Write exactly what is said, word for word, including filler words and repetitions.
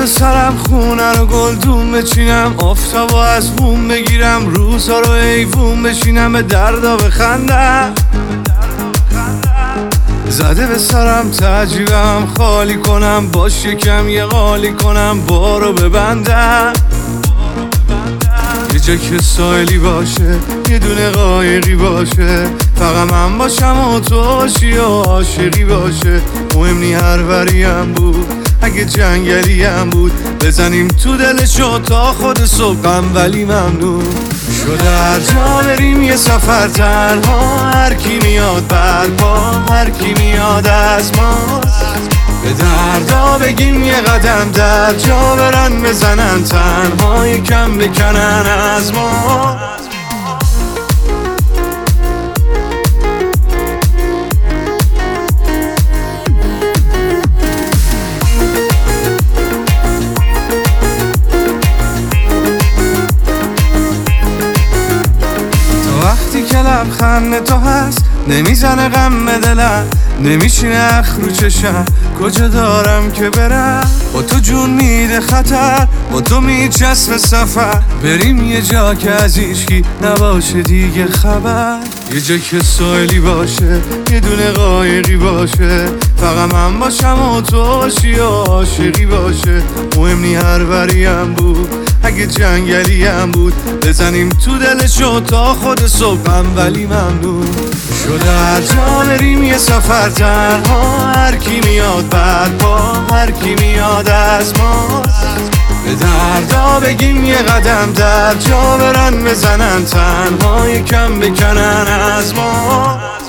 به سرم خونه رو گلدون بچینم، آفتابو از بوم بگیرم، روزها رو ایوون بشینم، به دردا بخندم. زده به سرم تجیبم خالی کنم، با شکم یه قالی کنم، بارو ببندم. یه جا که سایلی باشه، یه دونه قایقی باشه، فقط من باشم و تو باشی و عاشقی باشه. مهم نی هر وریم بود، اگه جنگلی هم بود، بزنیم تو دلشو تا خود صبحم، ولی ممنون شده هر جا بریم یه سفر تنها، هر کی میاد برپا، هر کی میاد از ما، به دردا بگیم یه قدم در جا برن، بزنن تنها یکم بکنن از ما. وقتی که لبخند تو هست نمیزنه غم به دلم، نمیشینه اخ رو چشم، کجا دارم که برم؟ با تو جون میده خطر، با تو میچسب سفر، بریم یه جا که از هیچکی نباشه دیگه خبر. یه جا که سایلی باشه، یه دونه قایقی باشه، فقط من باشم و تو باشی و عاشقی باشه. مهم نی هر وریم بود، اگه جنگلی هم بود، بزنیم تو دلشو تا خود صبحم، ولی ممنون شده هر جا بریم یه سفر تنها، هر کی میاد برپا، هر کی میاد از ما، به دردا بگیم یه قدم در جا برن، بزنن تنها یکم بکنن از ما.